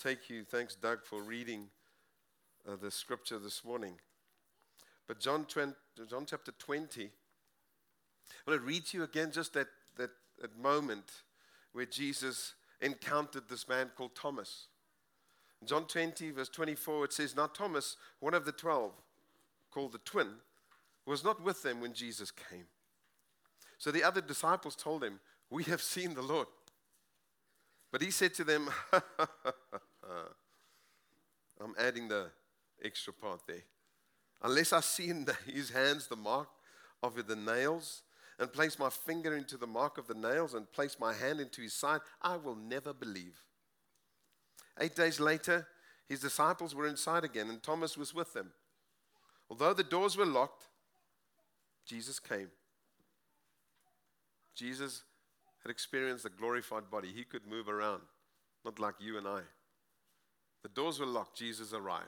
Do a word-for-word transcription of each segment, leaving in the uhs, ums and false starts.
take you, thanks Doug for reading uh, the scripture this morning. But John, twenty, John chapter twenty, I want to read to you again just that, that, that moment where Jesus encountered this man called Thomas. In John twenty, verse twenty-four, it says, "Now Thomas, one of the twelve, called the twin, was not with them when Jesus came. So the other disciples told him, 'We have seen the Lord.' But he said to them," I'm adding the extra part there, "Unless I see in the, his hands the mark of the nails, and place my finger into the mark of the nails, and place my hand into his side, I will never believe." Eight days later, his disciples were inside again, and Thomas was with them. Although the doors were locked, Jesus came. Jesus had experienced a glorified body. He could move around, not like you and I. The doors were locked. Jesus arrived.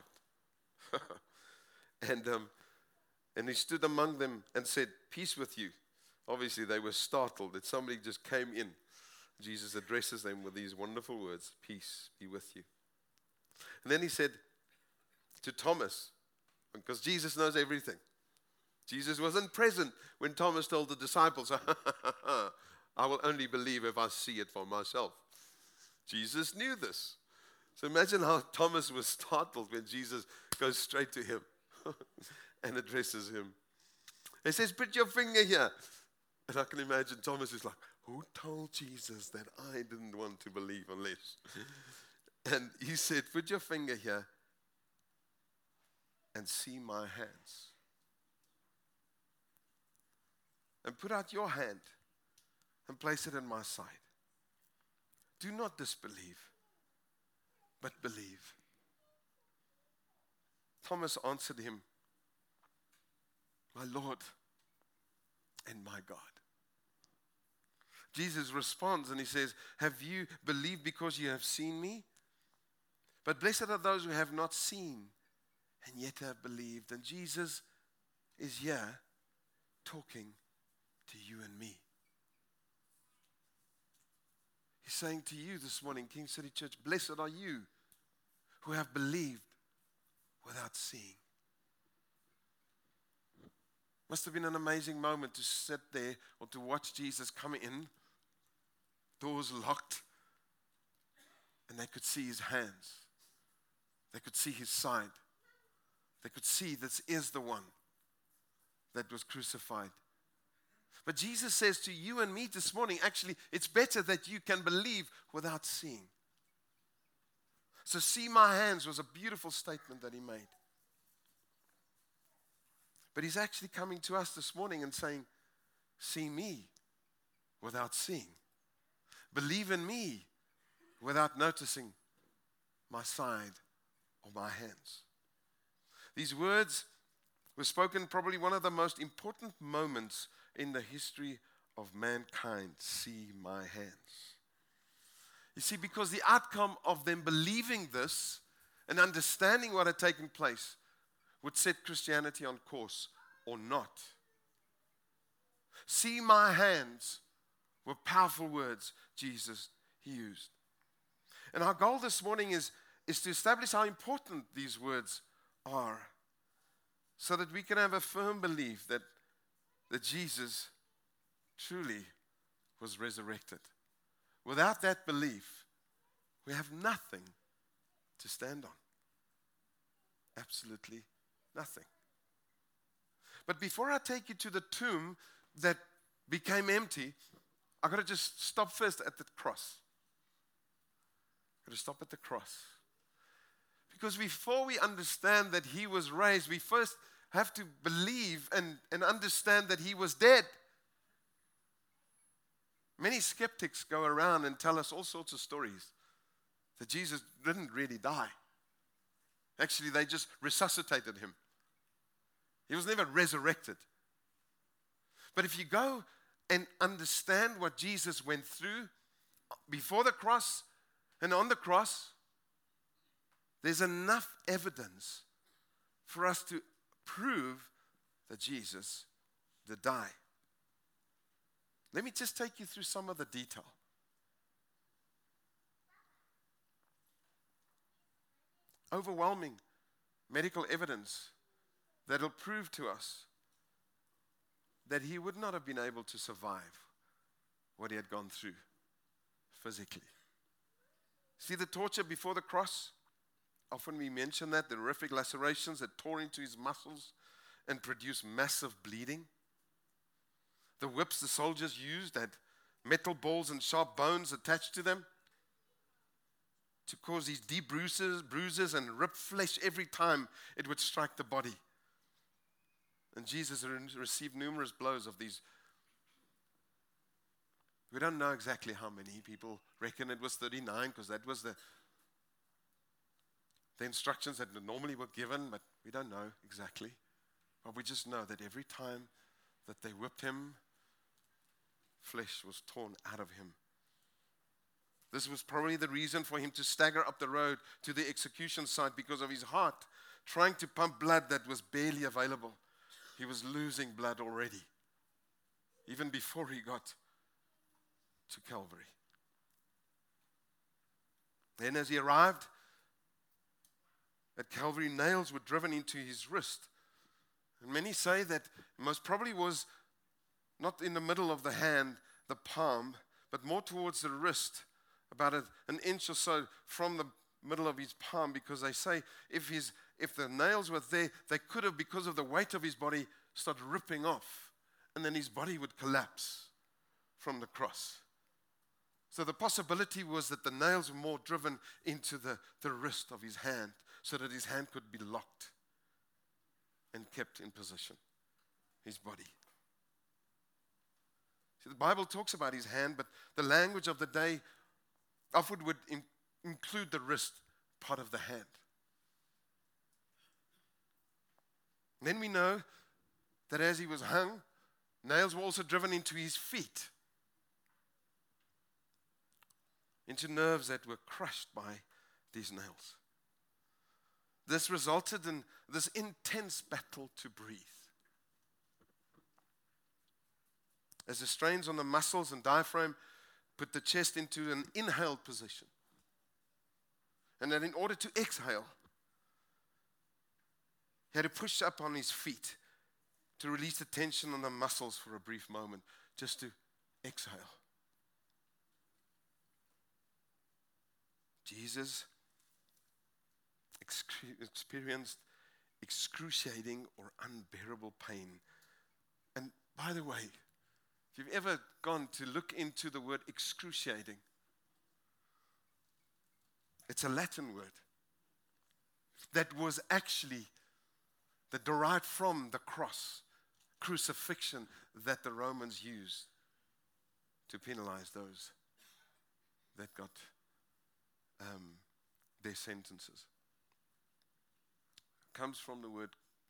and, um, and he stood among them and said, "Peace with you." Obviously, they were startled that somebody just came in. Jesus addresses them with these wonderful words, "Peace be with you." And then he said to Thomas, because Jesus knows everything. Jesus wasn't present when Thomas told the disciples, "I will only believe if I see it for myself." Jesus knew this. So imagine how Thomas was startled when Jesus goes straight to him and addresses him. He says, "Put your finger here." And I can imagine Thomas is like, "Who told Jesus that I didn't want to believe unless?" And he said, "Put your finger here and see my hands. And put out your hand and place it in my side. Do not disbelieve, but believe." Thomas answered him, "My Lord and my God." Jesus responds and he says, "Have you believed because you have seen me? But blessed are those who have not seen and yet have believed." And Jesus is here talking to you and me. He's saying to you this morning, King City Church, blessed are you who have believed without seeing. Must have been an amazing moment to sit there or to watch Jesus come in, doors locked, and they could see his hands. They could see his side. They could see this is the one that was crucified. But Jesus says to you and me this morning, actually, it's better that you can believe without seeing. So "see my hands" was a beautiful statement that he made. But he's actually coming to us this morning and saying, "See me without seeing. Believe in me without noticing my side or my hands." These words were spoken probably one of the most important moments in the history of mankind. See my hands. You see, because the outcome of them believing this and understanding what had taken place would set Christianity on course or not. "See my hands" were powerful words Jesus used. And our goal this morning is, is to establish how important these words are so that we can have a firm belief that, that Jesus truly was resurrected. Without that belief, we have nothing to stand on. Absolutely nothing. But before I take you to the tomb that became empty, I've got to just stop first at the cross. I've got to stop at the cross. Because before we understand that he was raised, we first have to believe and, and understand that he was dead. Many skeptics go around and tell us all sorts of stories that Jesus didn't really die. Actually, they just resuscitated him. He was never resurrected. But if you go and understand what Jesus went through before the cross and on the cross, there's enough evidence for us to prove that Jesus did die. Let me just take you through some of the detail. overwhelming medical evidence that will prove to us that he would not have been able to survive what he had gone through physically. See the torture before the cross? Often we mention that, the horrific lacerations that tore into his muscles and produced massive bleeding. The whips the soldiers used had metal balls and sharp bones attached to them to cause these deep bruises, bruises and ripped flesh every time it would strike the body. And Jesus received numerous blows of these. We don't know exactly how many. People reckon it was thirty-nine because that was the, the instructions that normally were given, but we don't know exactly. But we just know that every time that they whipped him, flesh was torn out of him. This was probably the reason for him to stagger up the road to the execution site, because of his heart trying to pump blood that was barely available. He was losing blood already, even before he got to Calvary. Then as he arrived at Calvary, nails were driven into his wrist. And many say that most probably was not in the middle of the hand, the palm, but more towards the wrist, about a, an inch or so from the middle of his palm, because they say if his if the nails were there, they could have, because of the weight of his body, start ripping off, and then his body would collapse from the cross. So the possibility was that the nails were more driven into the, the wrist of his hand, so that his hand could be locked and kept in position, his body. See, the Bible talks about his hand, but the language of the day often would in, include the wrist part of the hand. And then we know that as he was hung, nails were also driven into his feet, into nerves that were crushed by these nails. This resulted in this intense battle to breathe. As the strains on the muscles and diaphragm put the chest into an inhaled position. And that in order to exhale, he had to push up on his feet to release the tension on the muscles for a brief moment, just to exhale. Jesus experienced excruciating or unbearable pain. And by the way, if you've ever gone to look into the word excruciating, it's a Latin word that was actually that derived from the cross, crucifixion, that the Romans used to penalize those that got um, their sentences. It comes from the word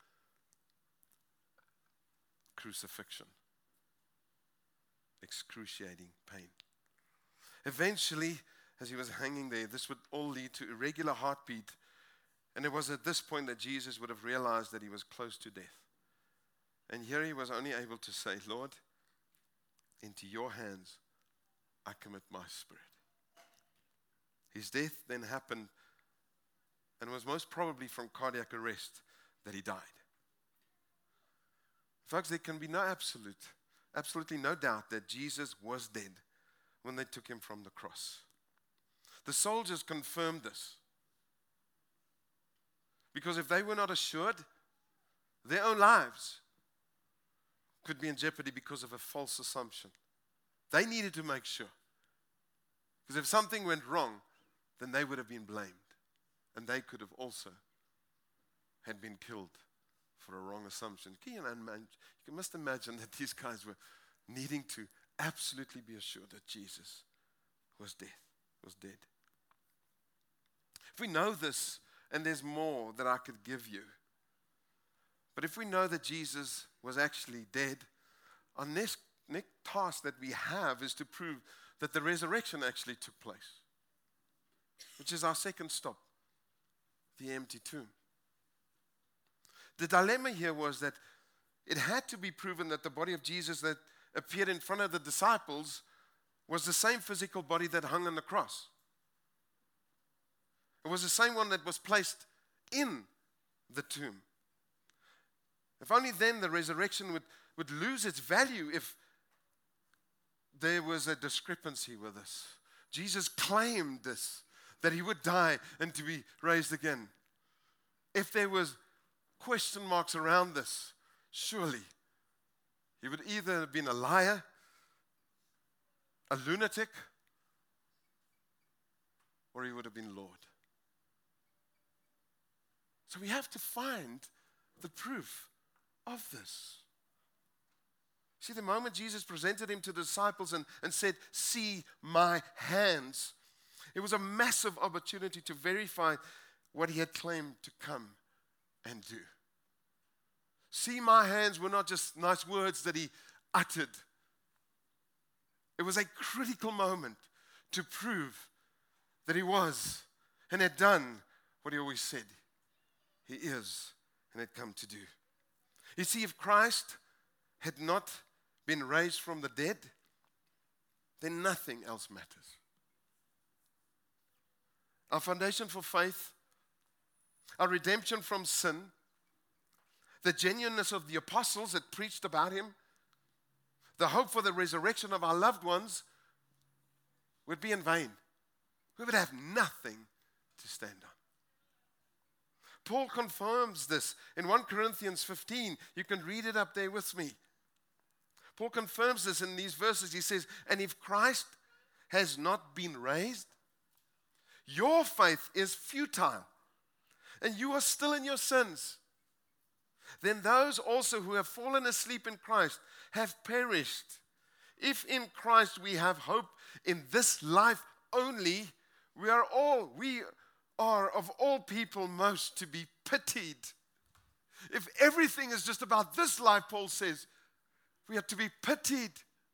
crucifixion, excruciating pain. Eventually, as he was hanging there, this would all lead to irregular heartbeat. And it was at this point that Jesus would have realized that he was close to death. And here he was only able to say, Lord, into your hands I commit my spirit. His death then happened, and was most probably from cardiac arrest that he died. Folks, there can be no absolute, absolutely no doubt that Jesus was dead when they took him from the cross. The soldiers confirmed this. Because if they were not assured, their own lives could be in jeopardy because of a false assumption. They needed to make sure. Because if something went wrong, then they would have been blamed. And they could have also had been killed for a wrong assumption. Can you, imagine, you must imagine that these guys were needing to absolutely be assured that Jesus was dead, was dead. If we know this, and there's more that I could give you, but if we know that Jesus was actually dead, our next, next task that we have is to prove that the resurrection actually took place, which is our second stop, the empty tomb. The dilemma here was that it had to be proven that the body of Jesus that appeared in front of the disciples was the same physical body that hung on the cross. It was the same one that was placed in the tomb. If only then the resurrection would, would lose its value if there was a discrepancy with this. Jesus claimed this, that he would die and to be raised again. If there was question marks around this, surely he would either have been a liar, a lunatic, or he would have been Lord. So we have to find the proof of this. See, the moment Jesus presented him to the disciples and, and said, "See my hands," it was a massive opportunity to verify what he had claimed to come and do. See my hands were not just nice words that he uttered. It was a critical moment to prove that he was and had done what he always said he is and had come to do. You see, if Christ had not been raised from the dead, then nothing else matters. Our foundation for faith, our redemption from sin, the genuineness of the apostles that preached about him, the hope for the resurrection of our loved ones would be in vain. We would have nothing to stand on. Paul confirms this in First Corinthians fifteen. You can read it up there with me. Paul confirms this in these verses. He says, "And if Christ has not been raised, your faith is futile, and you are still in your sins. Then those also who have fallen asleep in Christ have perished. If in Christ we have hope in this life only, we are all, we are of all people most to be pitied." If everything is just about this life, Paul says, we are to be pitied.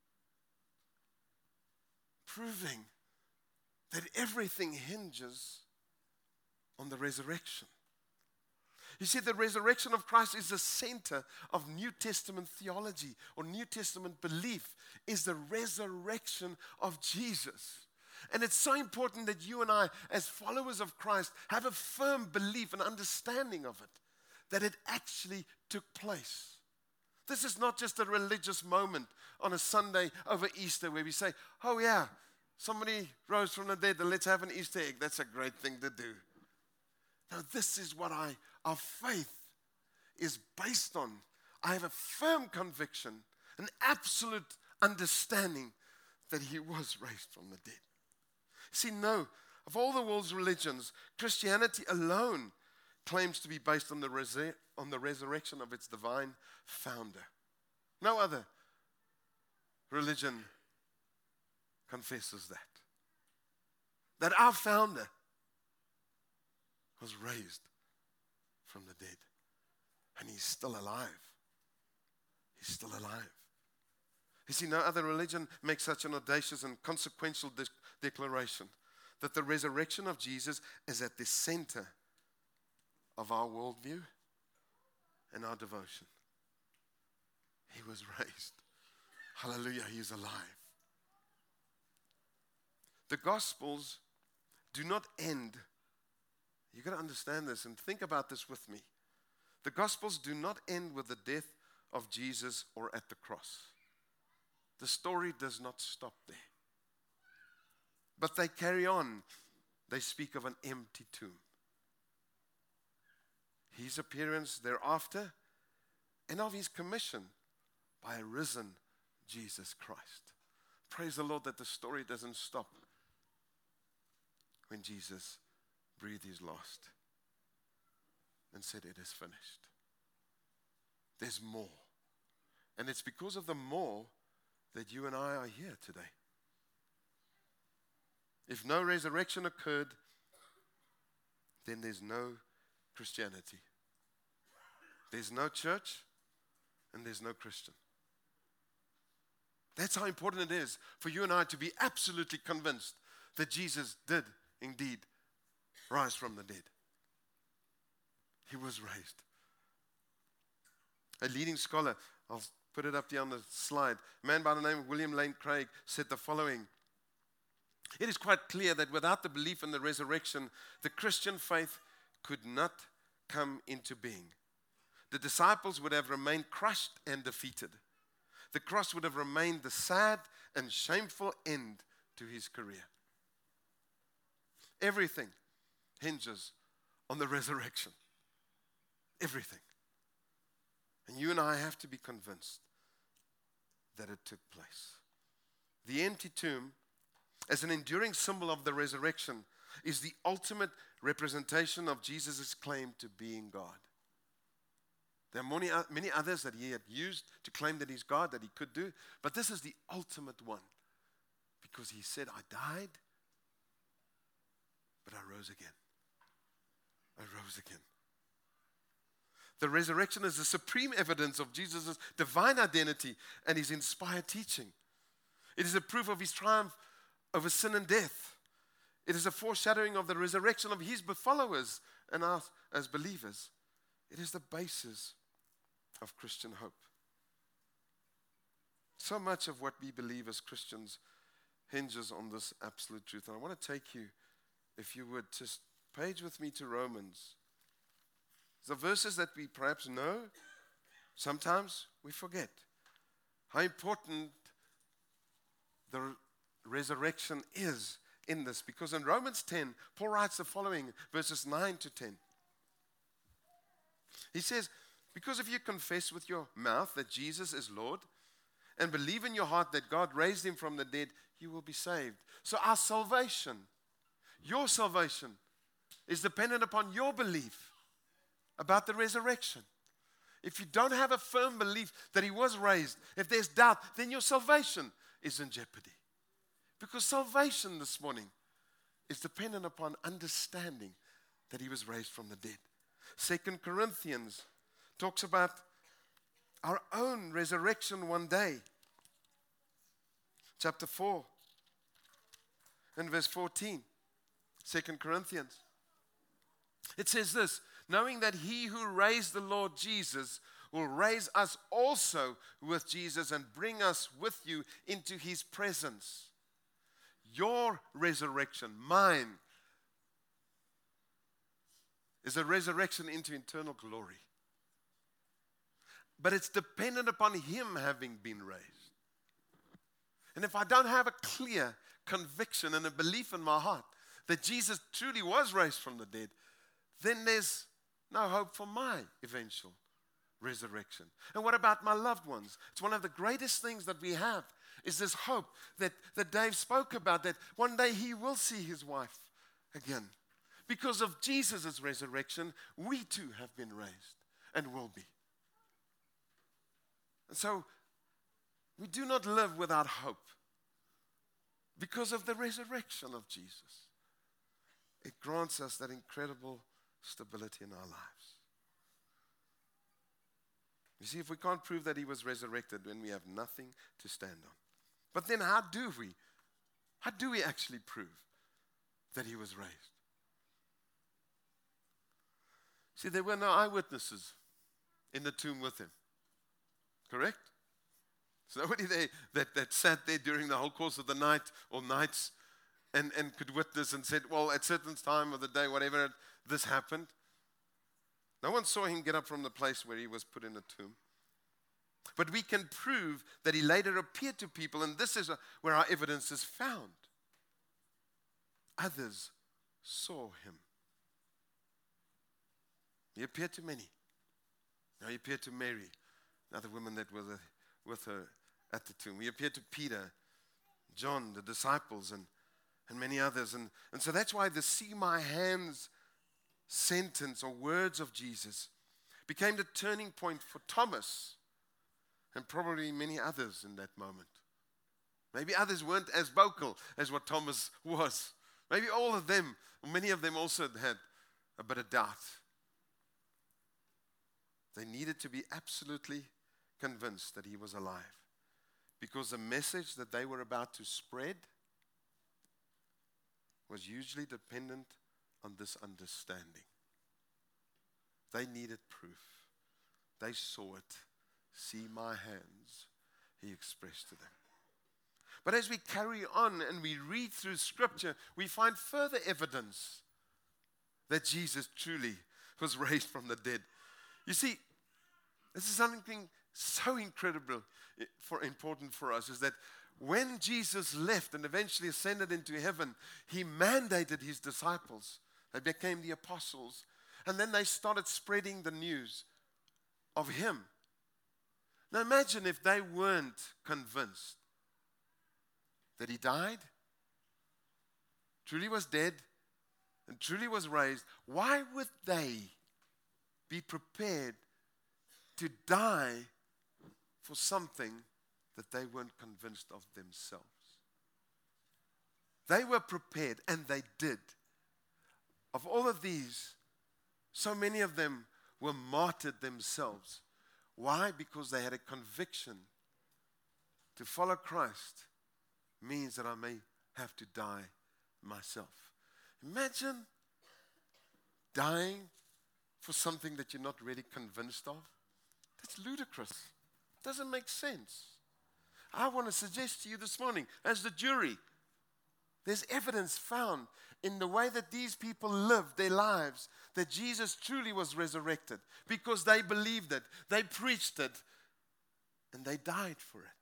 Proving that everything hinges on the resurrection. You see, the resurrection of Christ is the center of New Testament theology or New Testament belief, is the resurrection of Jesus. And it's so important that you and I, as followers of Christ, have a firm belief and understanding of it, that it actually took place. This is not just a religious moment on a Sunday over Easter where we say, "Oh yeah, somebody rose from the dead, and let's have an Easter egg. That's a great thing to do." No, this is what I, our faith is based on. I have a firm conviction, an absolute understanding that he was raised from the dead. See, no, of all the world's religions, Christianity alone claims to be based on the, resur- on the resurrection of its divine founder. No other religion confesses that. That our founder was raised from the dead. And he's still alive. He's still alive. You see, no other religion makes such an audacious and consequential de- declaration that the resurrection of Jesus is at the center of our worldview and our devotion. He was raised. Hallelujah, he is alive. The Gospels do not end. You've got to understand this and think about this with me. The Gospels do not end with the death of Jesus or at the cross. The story does not stop there. But they carry on. They speak of an empty tomb. His appearance thereafter, and of his commission by a risen Jesus Christ. Praise the Lord that the story doesn't stop when Jesus breathed his last and said, "It is finished." There's more. And it's because of the more that you and I are here today. If no resurrection occurred, then there's no Christianity. There's no church, and there's no Christian. That's how important it is for you and I to be absolutely convinced that Jesus did indeed rise from the dead. He was raised. A leading scholar, I'll put it up there on the slide, a man by the name of William Lane Craig said the following: "It is quite clear that without the belief in the resurrection, the Christian faith could not come into being. The disciples would have remained crushed and defeated. The cross would have remained the sad and shameful end to his career. Everything hinges on the resurrection. Everything. And you and I have to be convinced that it took place. The empty tomb, as an enduring symbol of the resurrection, is the ultimate representation of Jesus' claim to being God. There are many, many others that he had used to claim that he's God, that he could do, but this is the ultimate one, because he said, I died, but I rose again. I rose again. The resurrection is the supreme evidence of Jesus' divine identity and his inspired teaching. It is a proof of his triumph over sin and death. It is a foreshadowing of the resurrection of his followers and us as believers. It is the basis of Christian hope. So much of what we believe as Christians hinges on this absolute truth. And I want to take you, if you would, just page with me to Romans. The verses that we perhaps know, sometimes we forget how important the resurrection is in this. Because in Romans ten, Paul writes the following, verses nine to ten. He says, because if you confess with your mouth that Jesus is Lord and believe in your heart that God raised him from the dead, you will be saved. So our salvation, your salvation, is dependent upon your belief about the resurrection. If you don't have a firm belief that he was raised, if there's doubt, then your salvation is in jeopardy. Because salvation this morning is dependent upon understanding that he was raised from the dead. Second Corinthians talks about our own resurrection one day. Chapter four and verse fourteen. Second Corinthians. It says this, knowing that he who raised the Lord Jesus will raise us also with Jesus and bring us with you into his presence. Your resurrection, mine, is a resurrection into eternal glory. But it's dependent upon him having been raised. And if I don't have a clear conviction and a belief in my heart that Jesus truly was raised from the dead, then there's no hope for my eventual resurrection. And what about my loved ones? It's one of the greatest things that we have is this hope that, that Dave spoke about, that one day he will see his wife again. Because of Jesus' resurrection, we too have been raised and will be. And so, we do not live without hope because of the resurrection of Jesus. It grants us that incredible stability in our lives. You see, if we can't prove that he was resurrected, then we have nothing to stand on. But then how do we, how do we actually prove that he was raised? See, there were no eyewitnesses in the tomb with him. Correct? There's nobody there that, that sat there during the whole course of the night or nights and, and could witness and said, well, at certain time of the day, whatever, this happened. No one saw him get up from the place where he was put in a tomb. But we can prove that he later appeared to people, and this is where our evidence is found. Others saw him. He appeared to many. Now he appeared to Mary, another woman that was with her at the tomb. He appeared to Peter, John, the disciples, and, and many others. And, and so that's why the see my hands sentence or words of Jesus became the turning point for Thomas and probably many others in that moment. Maybe others weren't as vocal as what Thomas was. Maybe all of them, or many of them also had a bit of doubt. They needed to be absolutely convinced that he was alive, because the message that they were about to spread was hugely dependent on this understanding. They needed proof. They saw it. See my hands, he expressed to them. But as we carry on and we read through Scripture, we find further evidence that Jesus truly was raised from the dead. You see, this is something so incredible, for important for us, is that when Jesus left and eventually ascended into heaven, he mandated his disciples. They became the apostles. And then they started spreading the news of him. Now imagine if they weren't convinced that he died, truly was dead, and truly was raised. Why would they be prepared to die for something that they weren't convinced of themselves? They were prepared, and they did. Of all of these, so many of them were martyred themselves. Why? Because they had a conviction to follow Christ means that I may have to die myself. Imagine dying for something that you're not really convinced of. That's ludicrous. It doesn't make sense. I want to suggest to you this morning, as the jury, there's evidence found in the way that these people lived their lives that Jesus truly was resurrected because they believed it, they preached it, and they died for it.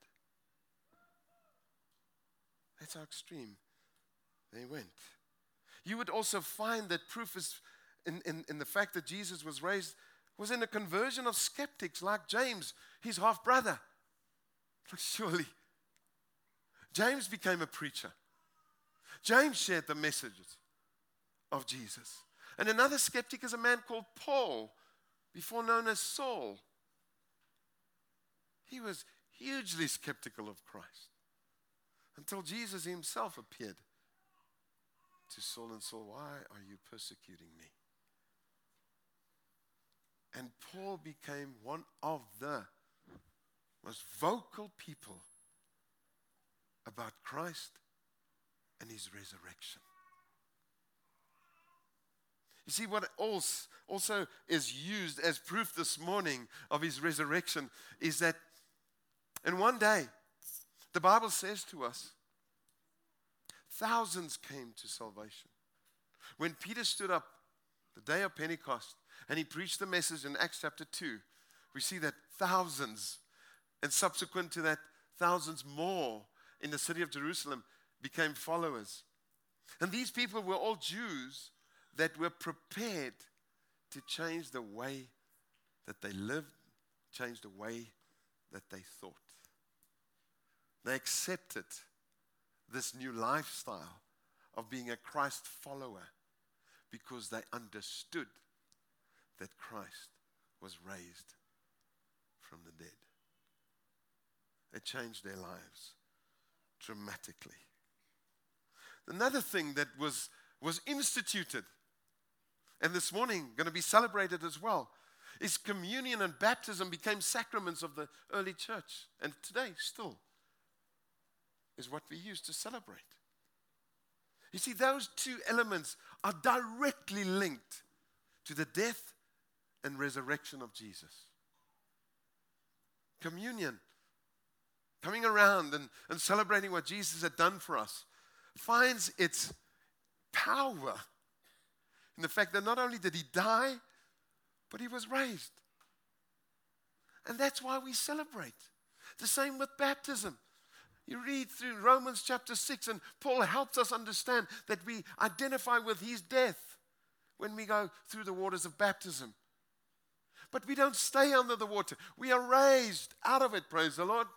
That's how extreme they went. You would also find that proof is in, in, in the fact that Jesus was raised was in a conversion of skeptics like James, his half-brother. Surely. James became a preacher. James shared the messages of Jesus. And another skeptic is a man called Paul, before known as Saul. He was hugely skeptical of Christ until Jesus himself appeared to Saul and Saul, why are you persecuting me? And Paul became one of the most vocal people about Christ and his resurrection. You see, what also, also is used as proof this morning of his resurrection is that in one day, the Bible says to us, thousands came to salvation. When Peter stood up the day of Pentecost and he preached the message in Acts chapter two, we see that thousands, and subsequent to that, thousands more in the city of Jerusalem became followers. And these people were all Jews that were prepared to change the way that they lived, change the way that they thought. They accepted this new lifestyle of being a Christ follower because they understood that Christ was raised from the dead. It changed their lives dramatically. Another thing that was, was instituted, and this morning going to be celebrated as well, is communion and baptism became sacraments of the early church. And today, still, is what we use to celebrate. You see, those two elements are directly linked to the death and resurrection of Jesus. Communion, coming around and, and celebrating what Jesus had done for us, finds its power in the fact that not only did he die, but he was raised. And that's why we celebrate. The same with baptism. You read through Romans chapter six, and Paul helps us understand that we identify with his death when we go through the waters of baptism. But we don't stay under the water. We are raised out of it, praise the Lord.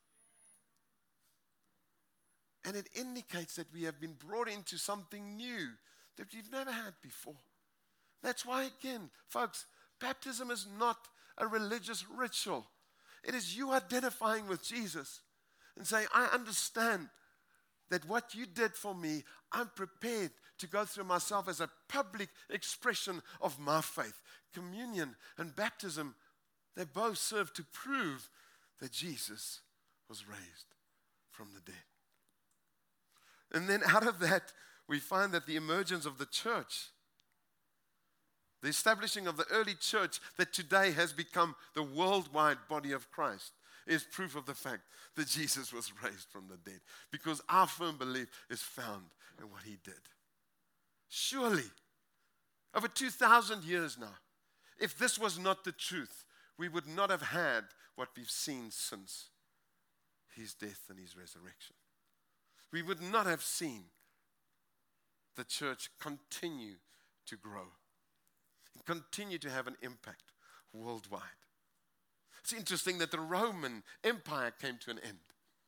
And it indicates that we have been brought into something new that we've never had before. That's why, again, folks, baptism is not a religious ritual. It is you identifying with Jesus and saying, I understand that what you did for me, I'm prepared to go through myself as a public expression of my faith. Communion and baptism, they both serve to prove that Jesus was raised from the dead. And then out of that, we find that the emergence of the church, the establishing of the early church that today has become the worldwide body of Christ, is proof of the fact that Jesus was raised from the dead. Because our firm belief is found in what he did. Surely, over two thousand years now, if this was not the truth, we would not have had what we've seen since his death and his resurrection. We would not have seen the church continue to grow and continue to have an impact worldwide. It's interesting that the Roman Empire came to an end.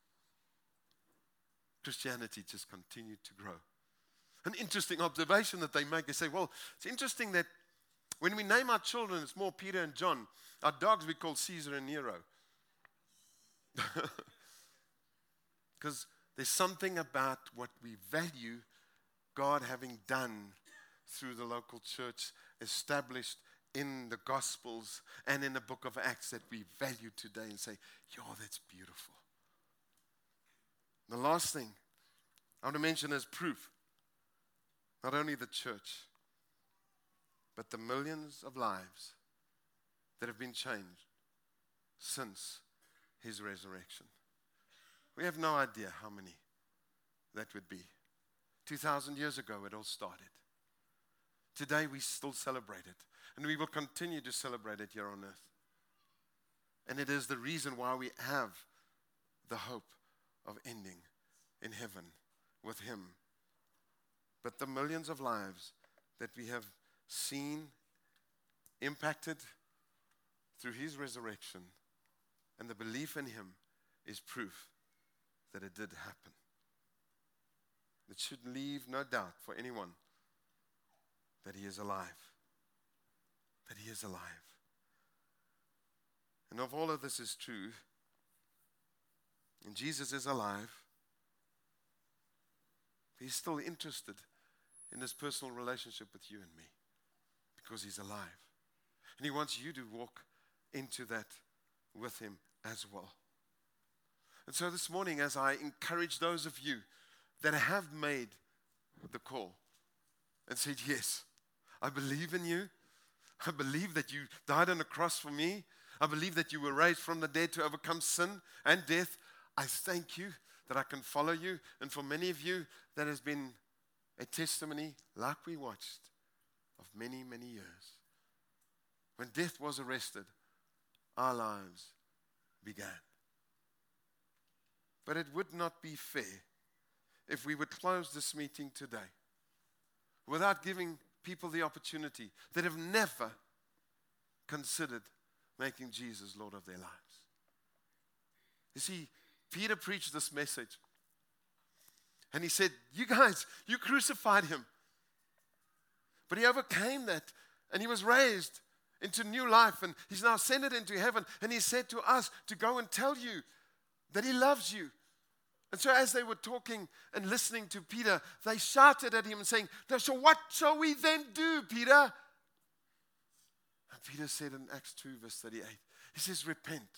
Christianity just continued to grow. An interesting observation that they make, they say, well, it's interesting that when we name our children, it's more Peter and John. Our dogs we call Caesar and Nero. Because there's something about what we value God having done through the local church, established in the Gospels and in the book of Acts, that we value today and say, yo, that's beautiful. The last thing I want to mention as proof, not only the church, but the millions of lives that have been changed since his resurrection. We have no idea how many that would be. two thousand years ago it all started. Today we still celebrate it, and we will continue to celebrate it here on earth. And it is the reason why we have the hope of ending in heaven with him. But the millions of lives that we have seen impacted through his resurrection and the belief in him is proof that it did happen. It should leave no doubt for anyone that he is alive. That he is alive. And if all of this is true, and Jesus is alive, he's still interested in this personal relationship with you and me because he's alive. And he wants you to walk into that with him as well. And so this morning, as I encourage those of you that have made the call and said, yes, I believe in you. I believe that you died on the cross for me. I believe that you were raised from the dead to overcome sin and death. I thank you that I can follow you. And for many of you, that has been a testimony like we watched of many, many years. When death was arrested, our lives began. But it would not be fair if we would close this meeting today without giving people the opportunity that have never considered making Jesus Lord of their lives. You see, Peter preached this message. And he said, you guys, you crucified him. But he overcame that. And he was raised into new life. And he's now ascended into heaven. And he said to us to go and tell you that he loves you. And so as they were talking and listening to Peter, they shouted at him and saying, so what shall we then do, Peter? And Peter said in Acts two, verse thirty-eight, he says, repent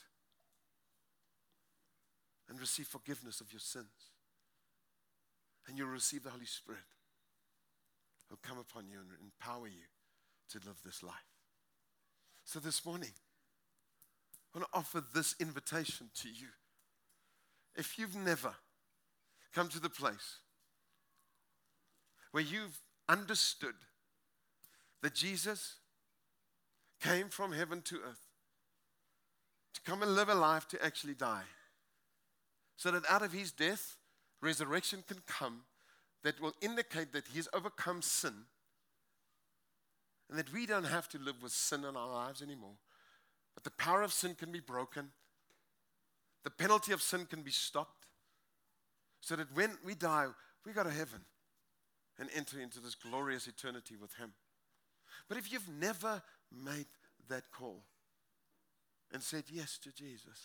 and receive forgiveness of your sins. And you'll receive the Holy Spirit. He'll come upon you and empower you to live this life. So this morning, I want to offer this invitation to you. If you've never come to the place where you've understood that Jesus came from heaven to earth to come and live a life to actually die, so that out of his death, resurrection can come that will indicate that he has overcome sin and that we don't have to live with sin in our lives anymore, but the power of sin can be broken. The penalty of sin can be stopped so that when we die, we go to heaven and enter into this glorious eternity with him. But if you've never made that call and said yes to Jesus,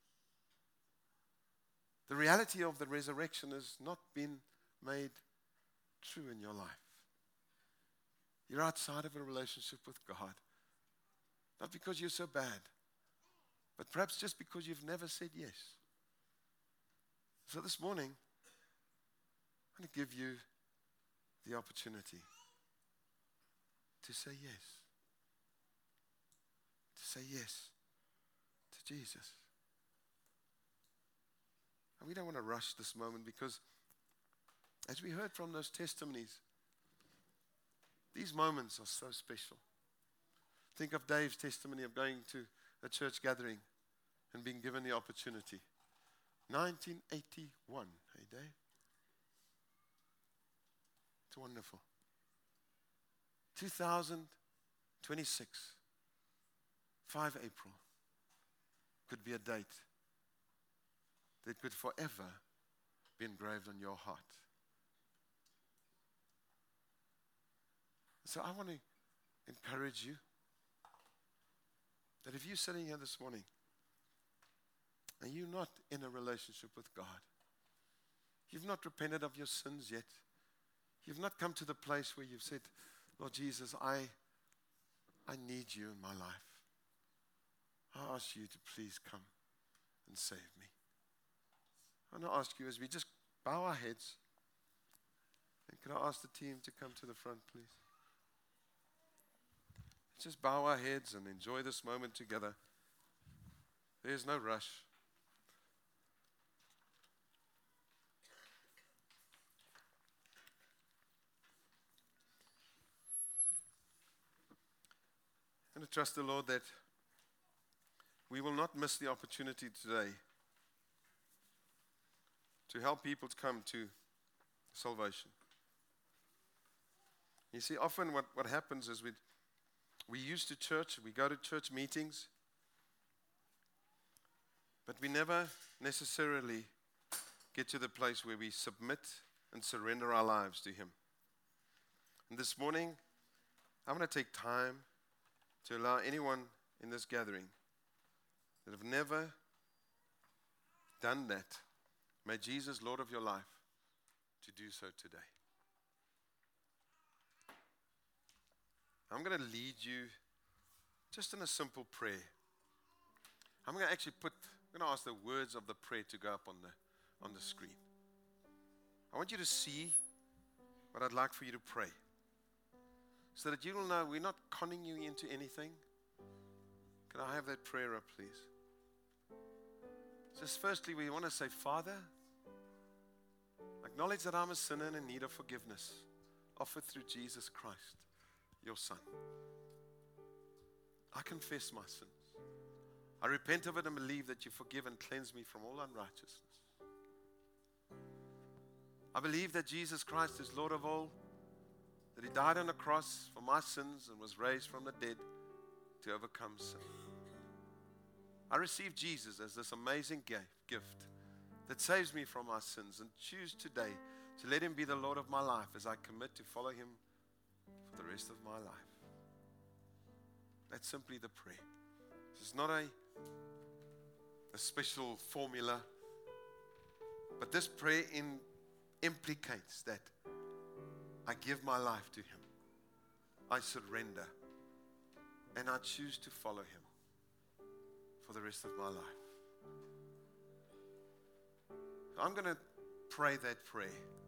the reality of the resurrection has not been made true in your life. You're outside of a relationship with God, not because you're so bad, but perhaps just because you've never said yes. So this morning, I'm going to give you the opportunity to say yes. To say yes to Jesus. And we don't want to rush this moment because as we heard from those testimonies, these moments are so special. Think of Dave's testimony of going to a church gathering and being given the opportunity. nineteen eighty-one, hey Dave? It's wonderful. two thousand twenty-six, five April, could be a date that could forever be engraved on your heart. So I want to encourage you that if you're sitting here this morning and you're not in a relationship with God, you've not repented of your sins yet, you've not come to the place where you've said, Lord Jesus, I, I need you in my life. I ask you to please come and save me. I want to ask you as we just bow our heads, and can I ask the team to come to the front, please? Just bow our heads and enjoy this moment together. There's no rush. And I trust the Lord that we will not miss the opportunity today to help people to come to salvation. You see, often what, what happens is we we used to church, we go to church meetings, but we never necessarily get to the place where we submit and surrender our lives to Him. And this morning, I want to take time to allow anyone in this gathering that have never done that, may Jesus, Lord of your life, to do so today. I'm going to lead you just in a simple prayer. I'm going to actually put, I'm going to ask the words of the prayer to go up on the, on the screen. I want you to see what I'd like for you to pray, so that you will know we're not conning you into anything. Can I have that prayer up, please? Just firstly, we want to say, Father, acknowledge that I'm a sinner and in need of forgiveness, offered through Jesus Christ, your Son. I confess my sins. I repent of it and believe that you forgive and cleanse me from all unrighteousness. I believe that Jesus Christ is Lord of all, that He died on the cross for my sins and was raised from the dead to overcome sin. I receive Jesus as this amazing gift that saves me from my sins, and choose today to let Him be the Lord of my life as I commit to follow Him for the rest of my life. That's simply the prayer. It's not a, a special formula, but this prayer in, implicates that I give my life to Him. I surrender, and I choose to follow Him for the rest of my life. I'm going to pray that prayer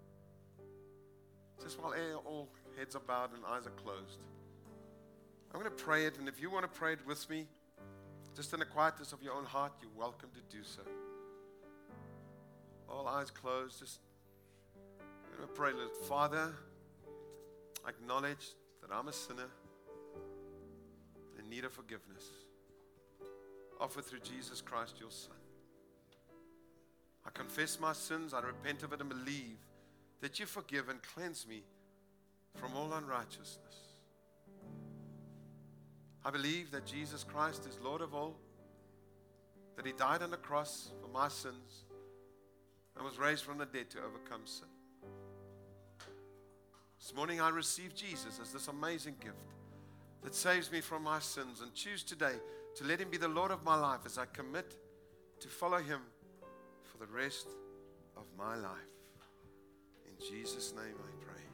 just while all heads are bowed and eyes are closed. I'm going to pray it, and if you want to pray it with me, just in the quietness of your own heart, you're welcome to do so. All eyes closed, just I'm going to pray, Lord. Father, I acknowledge that I'm a sinner in need of forgiveness, offered through Jesus Christ, your Son. I confess my sins, I repent of it, and believe that you forgive and cleanse me from all unrighteousness. I believe that Jesus Christ is Lord of all, that He died on the cross for my sins and was raised from the dead to overcome sin. This morning I receive Jesus as this amazing gift that saves me from my sins, and choose today to let Him be the Lord of my life as I commit to follow Him for the rest of my life. In Jesus' name I pray.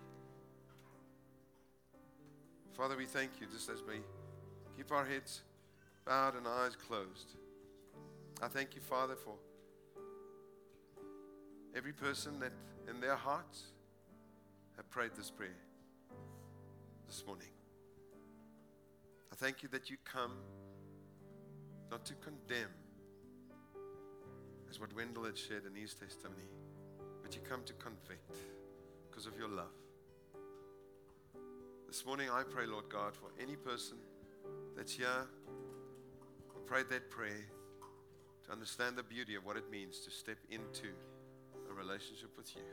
Father, we thank you just as we keep our heads bowed and eyes closed. I thank you, Father, for every person that in their hearts have prayed this prayer this morning. I thank you that you come not to condemn, as what Wendell had shared in his testimony, but you come to convict because of your love. This morning I pray, Lord God, for any person that's here, who prayed that prayer to understand the beauty of what it means to step into a relationship with you.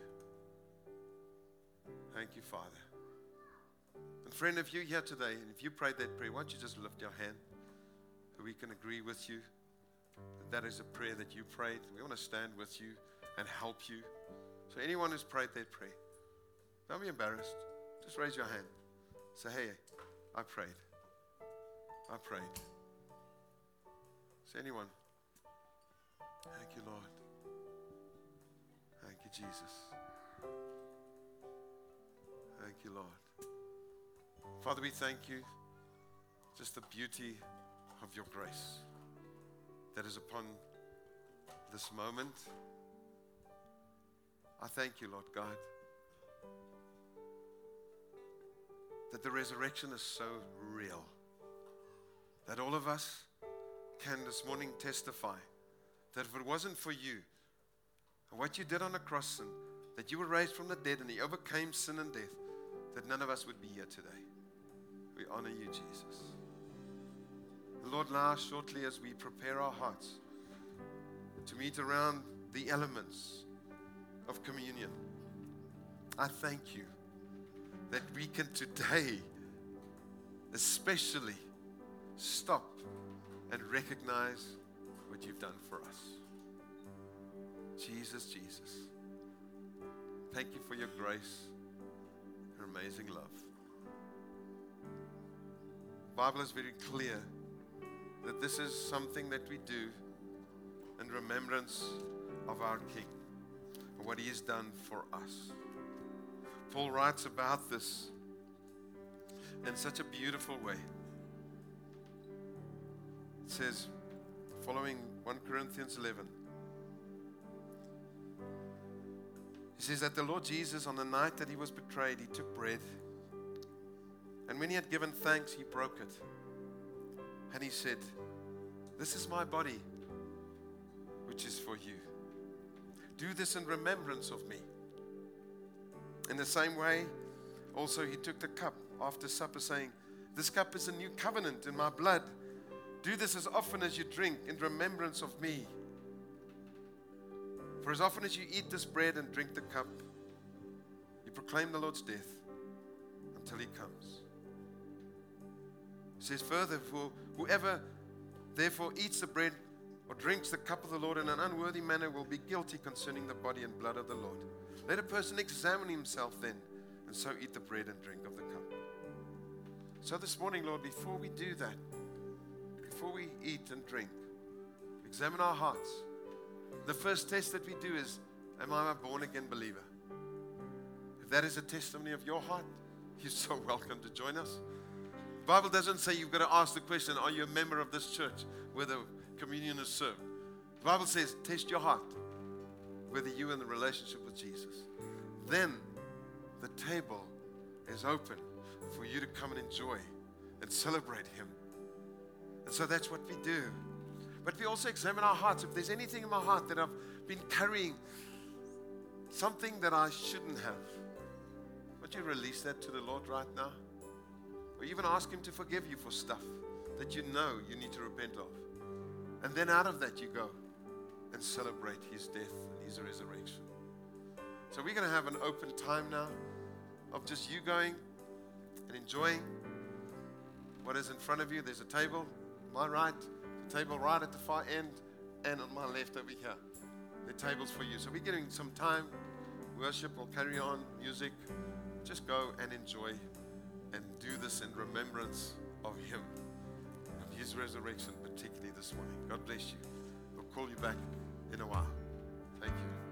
Thank you, Father. And friend, if you're here today, and if you prayed that prayer, why don't you just lift your hand so we can agree with you that that is a prayer that you prayed. We want to stand with you and help you. So anyone who's prayed that prayer, don't be embarrassed. Just raise your hand. Say, hey, I prayed. I prayed. Is anyone? Thank you, Lord. Thank you, Jesus. Thank you, Lord. Father, we thank you. Just the beauty of your grace that is upon this moment. I thank you, Lord God, that the resurrection is so real that all of us can this morning testify that if it wasn't for you and what you did on the cross, and that you were raised from the dead and you overcame sin and death, that none of us would be here today. We honor you, Jesus. Lord, now shortly as we prepare our hearts to meet around the elements of communion, I thank you that we can today especially stop and recognize what you've done for us. Jesus, Jesus, thank you for your grace, your amazing love. The Bible is very clear that this is something that we do in remembrance of our King and what he has done for us. Paul writes about this in such a beautiful way. It says, following First Corinthians eleven, he says that the Lord Jesus, on the night that he was betrayed, he took bread, and when he had given thanks, he broke it. And he said, this is my body, which is for you. Do this in remembrance of me. In the same way, also he took the cup after supper, saying, this cup is a new covenant in my blood. Do this as often as you drink in remembrance of me. For as often as you eat this bread and drink the cup, you proclaim the Lord's death until he comes. He says further, for whoever therefore eats the bread or drinks the cup of the Lord in an unworthy manner will be guilty concerning the body and blood of the Lord. Let a person examine himself then, and so eat the bread and drink of the cup. So this morning, Lord, before we do that, before we eat and drink, examine our hearts. The first test that we do is, am I a born-again believer? If that is a testimony of your heart, you're so welcome to join us. The Bible doesn't say you've got to ask the question, are you a member of this church where the communion is served? The Bible says, test your heart, whether you're in the relationship with Jesus. Then the table is open for you to come and enjoy and celebrate him. And so that's what we do. But we also examine our hearts. If there's anything in my heart that I've been carrying, something that I shouldn't have, would you release that to the Lord right now? Or even ask him to forgive you for stuff that you know you need to repent of. And then out of that you go and celebrate his death and his resurrection. So we're going to have an open time now of just you going and enjoying what is in front of you. There's a table on my right, the table right at the far end, and on my left over here. The table's for you. So we're getting some time. Worship will carry on, music. Just go and enjoy and do this in remembrance of him, of his resurrection, particularly this morning. God bless you. We'll call you back in a while. Thank you.